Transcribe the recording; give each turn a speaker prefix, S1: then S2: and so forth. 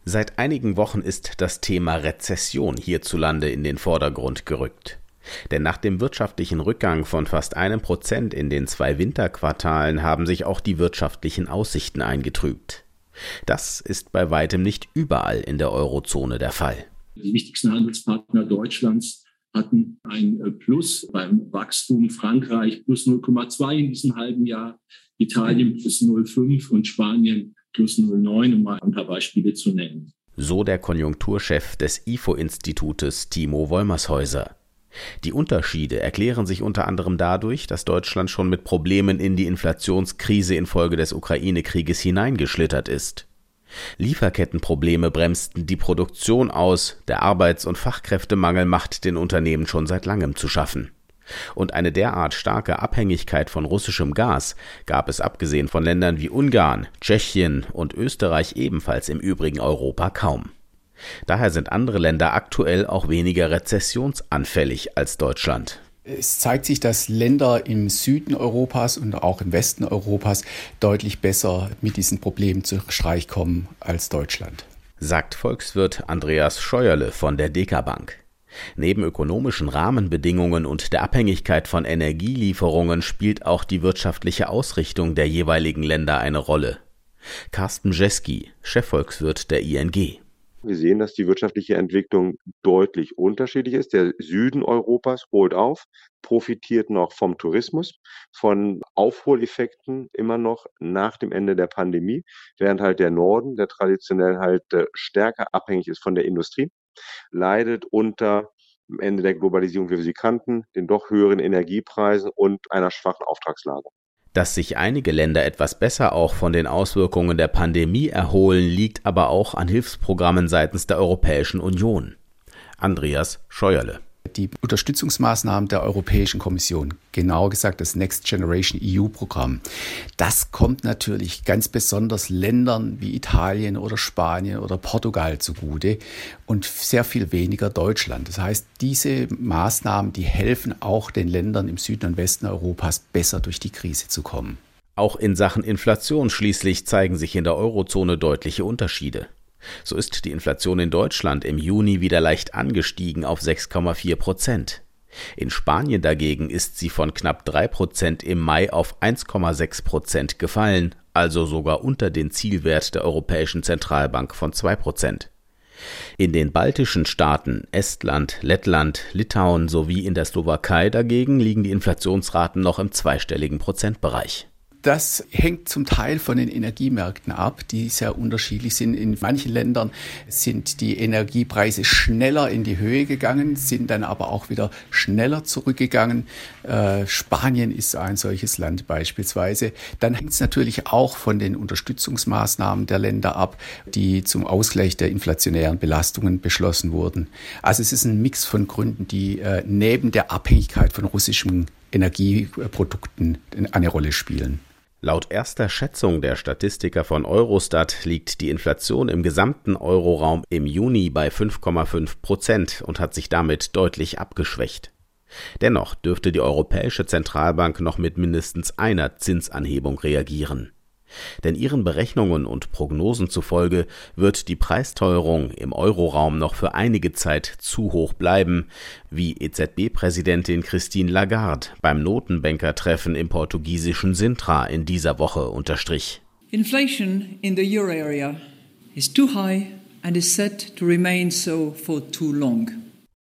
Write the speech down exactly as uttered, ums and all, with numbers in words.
S1: Seit einigen Wochen ist das Thema Rezession hierzulande in den Vordergrund gerückt. Denn nach dem wirtschaftlichen Rückgang von fast einem Prozent in den zwei Winterquartalen haben sich auch die wirtschaftlichen Aussichten eingetrübt. Das ist bei weitem nicht überall in der Eurozone der Fall.
S2: Die wichtigsten Handelspartner Deutschlands hatten ein Plus beim Wachstum. Frankreich plus null Komma zwei in diesem halben Jahr, Italien plus null Komma fünf und Spanien plus null Komma neun, um mal ein paar Beispiele zu nennen.
S1: So der Konjunkturchef des I F O-Institutes Timo Wolmershäuser. Die Unterschiede erklären sich unter anderem dadurch, dass Deutschland schon mit Problemen in die Inflationskrise infolge des Ukraine-Krieges hineingeschlittert ist. Lieferkettenprobleme bremsten die Produktion aus, der Arbeits- und Fachkräftemangel macht den Unternehmen schon seit langem zu schaffen. Und eine derart starke Abhängigkeit von russischem Gas gab es abgesehen von Ländern wie Ungarn, Tschechien und Österreich ebenfalls im übrigen Europa kaum. Daher sind andere Länder aktuell auch weniger rezessionsanfällig als Deutschland.
S3: Es zeigt sich, dass Länder im Süden Europas und auch im Westen Europas deutlich besser mit diesen Problemen zu Streich kommen als Deutschland,
S1: sagt Volkswirt Andreas Scheuerle von der Deka Bank. Neben ökonomischen Rahmenbedingungen und der Abhängigkeit von Energielieferungen spielt auch die wirtschaftliche Ausrichtung der jeweiligen Länder eine Rolle. Carsten Jeski, Chefvolkswirt der I N G.
S4: Wir sehen, dass die wirtschaftliche Entwicklung deutlich unterschiedlich ist. Der Süden Europas holt auf, profitiert noch vom Tourismus, von Aufholeffekten immer noch nach dem Ende der Pandemie, während halt der Norden, der traditionell halt stärker abhängig ist von der Industrie, leidet unter am Ende der Globalisierung, wie wir sie kannten, den doch höheren Energiepreisen und einer schwachen Auftragslage.
S1: Dass sich einige Länder etwas besser auch von den Auswirkungen der Pandemie erholen, liegt aber auch an Hilfsprogrammen seitens der Europäischen Union. Andreas Scheuerle.
S3: Die Unterstützungsmaßnahmen der Europäischen Kommission, genauer gesagt das Next Generation E U-Programm, das kommt natürlich ganz besonders Ländern wie Italien oder Spanien oder Portugal zugute und sehr viel weniger Deutschland. Das heißt, diese Maßnahmen, die helfen auch den Ländern im Süden und Westen Europas besser durch die Krise zu kommen.
S1: Auch in Sachen Inflation schließlich zeigen sich in der Eurozone deutliche Unterschiede. So ist die Inflation in Deutschland im Juni wieder leicht angestiegen auf sechs Komma vier Prozent. In Spanien dagegen ist sie von knapp drei Prozent im Mai auf eins Komma sechs Prozent gefallen, also sogar unter den Zielwert der Europäischen Zentralbank von zwei Prozent. In den baltischen Staaten Estland, Lettland, Litauen sowie in der Slowakei dagegen liegen die Inflationsraten noch im zweistelligen Prozentbereich.
S3: Das hängt zum Teil von den Energiemärkten ab, die sehr unterschiedlich sind. In manchen Ländern sind die Energiepreise schneller in die Höhe gegangen, sind dann aber auch wieder schneller zurückgegangen. Äh, Spanien ist ein solches Land beispielsweise. Dann hängt es natürlich auch von den Unterstützungsmaßnahmen der Länder ab, die zum Ausgleich der inflationären Belastungen beschlossen wurden. Also es ist ein Mix von Gründen, die äh, neben der Abhängigkeit von russischen Energieprodukten eine Rolle spielen.
S1: Laut erster Schätzung der Statistiker von Eurostat liegt die Inflation im gesamten Euroraum im Juni bei fünf Komma fünf Prozent und hat sich damit deutlich abgeschwächt. Dennoch dürfte die Europäische Zentralbank noch mit mindestens einer Zinsanhebung reagieren. Denn ihren Berechnungen und Prognosen zufolge wird die Preisteuerung im Euroraum noch für einige Zeit zu hoch bleiben, wie E Z B-Präsidentin Christine Lagarde beim Notenbankertreffen im portugiesischen Sintra in dieser Woche unterstrich.
S5: Inflation in the euro area is too high and is set to remain so for too long.